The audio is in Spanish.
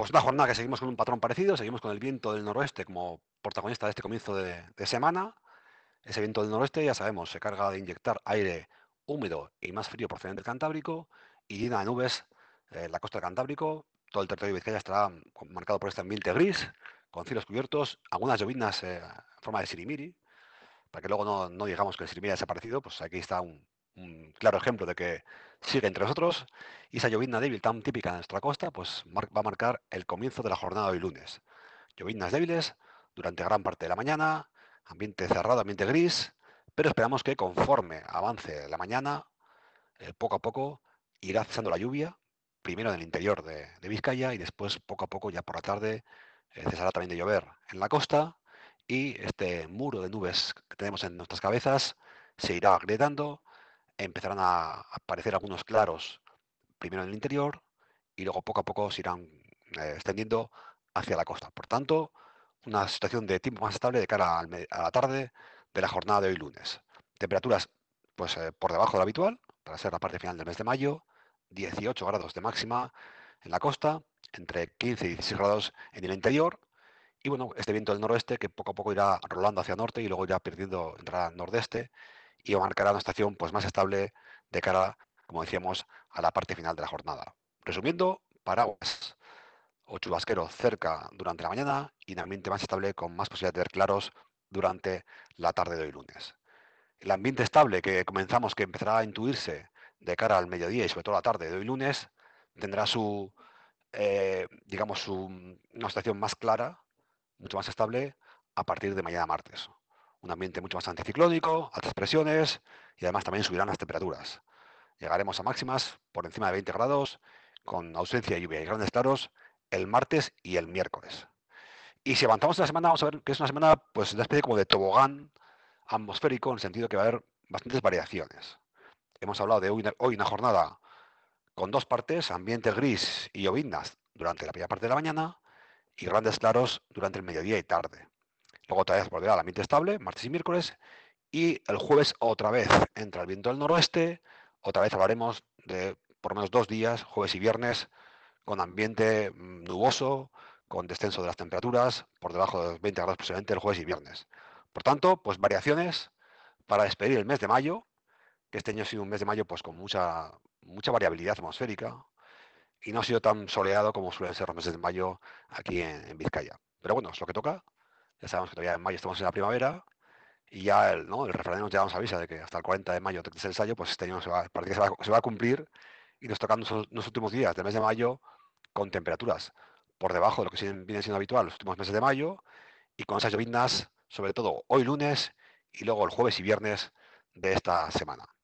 Pues una jornada que seguimos con un patrón parecido, seguimos con el viento del noroeste como protagonista de este comienzo de semana. Ese viento del noroeste, ya sabemos, se carga de inyectar aire húmedo y más frío procedente del Cantábrico y llena de nubes la costa del Cantábrico. Todo el territorio de Vizcaya estará marcado por este ambiente gris, con cielos cubiertos, algunas lloviznas en forma de sirimiri, para que luego no digamos que el sirimiri ha desaparecido, pues aquí está un claro ejemplo de que sigue entre nosotros. Y esa llovizna débil tan típica de nuestra costa, pues va a marcar el comienzo de la jornada de hoy lunes. Lloviznas débiles durante gran parte de la mañana, ambiente cerrado, ambiente gris, pero esperamos que conforme avance la mañana, poco a poco irá cesando la lluvia, primero en el interior de Vizcaya y después poco a poco ya por la tarde cesará también de llover en la costa y este muro de nubes que tenemos en nuestras cabezas se irá agrietando, empezarán a aparecer algunos claros primero en el interior y luego poco a poco se irán extendiendo hacia la costa. Por tanto, una situación de tiempo más estable de cara a la tarde de la jornada de hoy lunes. Temperaturas pues por debajo de lo habitual, para ser la parte final del mes de mayo, 18 grados de máxima en la costa, entre 15 y 16 grados en el interior, y bueno, este viento del noroeste que poco a poco irá rolando hacia norte y luego irá perdiendo, entrará al nordeste y marcará una estación pues más estable de cara, como decíamos, a la parte final de la jornada. Resumiendo, paraguas o chubasquero cerca durante la mañana y un ambiente más estable con más posibilidad de ver claros durante la tarde de hoy lunes. El ambiente estable que comenzamos, que empezará a intuirse de cara al mediodía y sobre todo a la tarde de hoy lunes, tendrá digamos, una situación más clara, mucho más estable a partir de mañana martes. Un ambiente mucho más anticiclónico, altas presiones y además también subirán las temperaturas. Llegaremos a máximas por encima de 20 grados, con ausencia de lluvia y grandes claros el martes y el miércoles. Y si avanzamos en la semana, vamos a ver que es una semana, pues, una especie como de tobogán atmosférico, en el sentido que va a haber bastantes variaciones. Hemos hablado de hoy una jornada con dos partes, ambiente gris y lloviznas durante la primera parte de la mañana y grandes claros durante el mediodía y tarde. Luego otra vez volverá al ambiente estable, martes y miércoles, y el jueves otra vez entra el viento del noroeste, otra vez hablaremos de por lo menos 2 días, jueves y viernes, con ambiente nuboso, con descenso de las temperaturas, por debajo de los 20 grados posiblemente el jueves y viernes. Por tanto, pues variaciones para despedir el mes de mayo, que este año ha sido un mes de mayo pues con mucha variabilidad atmosférica y no ha sido tan soleado como suelen ser los meses de mayo aquí en Vizcaya. Pero bueno, es lo que toca. Ya sabemos que todavía en mayo estamos en la primavera y ya el refranero ya nos avisa de que hasta el 40 de mayo, que es el ensayo, pues este año parece que se va a cumplir y nos tocan los últimos días del mes de mayo con temperaturas por debajo de lo que viene siendo habitual los últimos meses de mayo y con esas lloviznas, sobre todo hoy lunes y luego el jueves y viernes de esta semana.